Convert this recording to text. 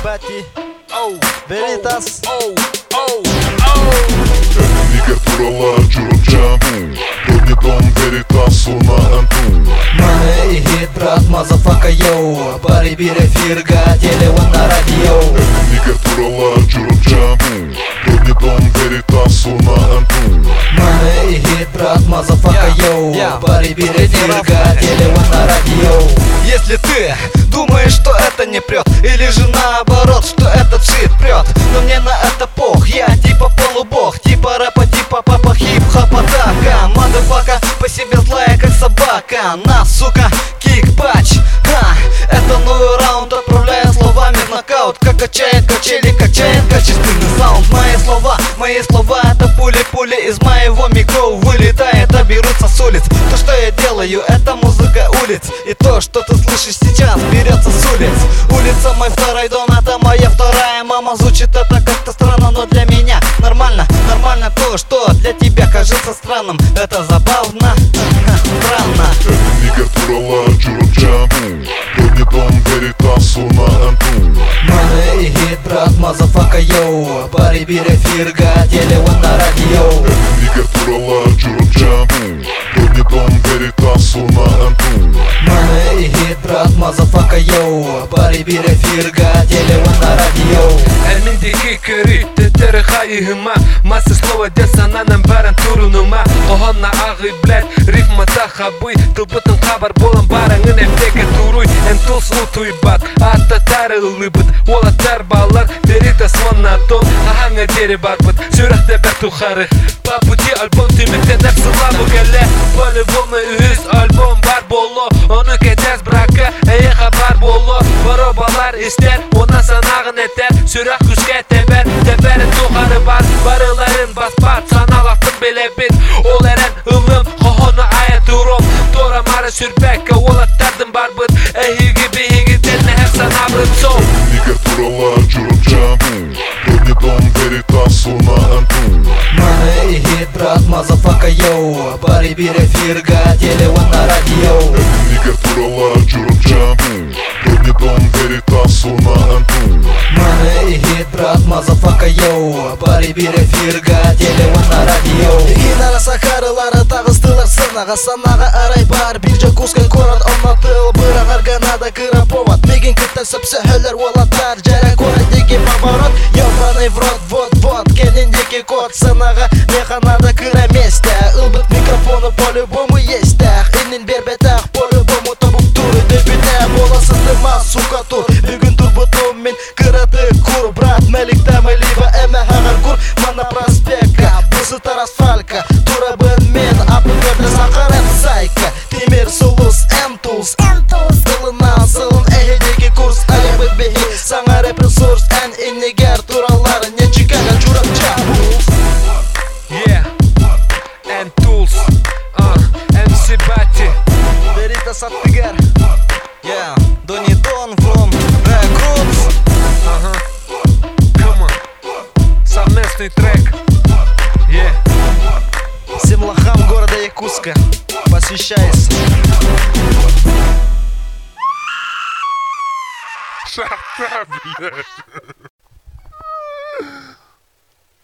Bati, Veritas. Nigar туралар жүріп жамбу Көрнедон Veritas уна анту Мы и хит, брат, мазафака, йоу. Пари бир эфирга, телевон на радио. Nigar туралар жүріп жамбу Көрнедон Veritas уна анту Мы и хит, брат, мазафака, йоу. Пари бир эфирга, телевон на радио. Если ты думаешь, что это не прет, или же наоборот, что этот шит прет, но мне на это пох, я типа полубог, типа рэпа, типа папа хип-хопа, така. Мадафака по себе злая, как собака. На, сука, кик-пач. Это новый раунд, отправляя словами в нокаут. Как качает качели, качает качественный саунд. Мои слова это пули из моего микро вылетает, а берутся с улиц. То, что я делаю, это музыка улиц. И то, что ты слышишь сейчас, берется с улиц. Улица мой второй дом, это моя вторая мама. Звучит это как-то странно, но для меня нормально. Нормально то, что для тебя кажется странным. Это забавно, странно. Nigar туралар жүріп жамбу Көрнедон Veritas уна анту Мы и хит, брат, мазафака, йоу. Пари бир эфирга, телевон на радио. Nigar туралар жүріп жамбу Көрнедон Veritas уна анту Мы и хит, брат, мазафака, йоу. Пари бир эфирга, телевон на радио. Әлмендегі көрі тетері қайығыма Масы слова десананан бәрін тұруныма Қоғанна ағы бләд рифмата хабый Тұлбытын қабар болын барыңын әптегі тұруй Әнтұлс ұтуй бат атта тәрі ұлыбыт Ола тәр балар Veritas уна тон Қағаңа дері бар бұд Сүрәқті бәр тұқары По пути альбом түйміктен әпсыла бұгәлі По-любому үз альбом бар болу Оны кәдәз брака әйе қабар болу Баробалар істер Онан санағын әтер Сүрәқ күшке тәбәр Тәбәрін тұғары бар Барыларын баспар Саналақтың белебет Ол әрән ұлым Қоғыны аят ұрым Тора мары сүрбәкке Ол аттардың бар бұд Әйігі бейігі Тәліне әп санабын соң Nigar туралар жүріп жамбу Көрнедон Veritas уна анту Мы и хит, брат, мазафака, йоу. Пари бир эфирга, телевон на радио. Nigar туралар жүріп жамбу Көрнедон Veritas уна анту Мы и хит, брат, мазафака, йоу. Пари бир эфирга, телевон на радио. Инара сахарылары тағыстылар сынаға. Санаға арай бар бир жакускай корат алматыл. Бірақ арганада кыра повод. Меген кітті сөпсәхілер олаттар. Жәрі көріндегі поворот. Ёбаный в рот, вот кеніндегі код. Санаға механада кыра месте. Ылбыт микрофоны по-любому есть. Иннин бербетақ по-любому табук туры. Дебюте боласыз дыма, сука тур. Бүгін турбутум мен кыраты кур. Брат, мәліктәмі либо әмә хағар кур. Мана проспекка, бұсытар асфалька. Турабын мен, апын сақарат сайка. Темір сұлыс, әм-тулс. Сылынан сылын әйедегі курс. Әлеміт бейі, саңа ресурс. Ән иннегер туралары, не чикага жүріп чабулс. Yeah, and tools, MC Bati. Veritas Attigar. Yeah, Donny Don from Records. Come on, совместный трек. Yeah. Всем лохам города Якутска посвящается. Шахта, блядь.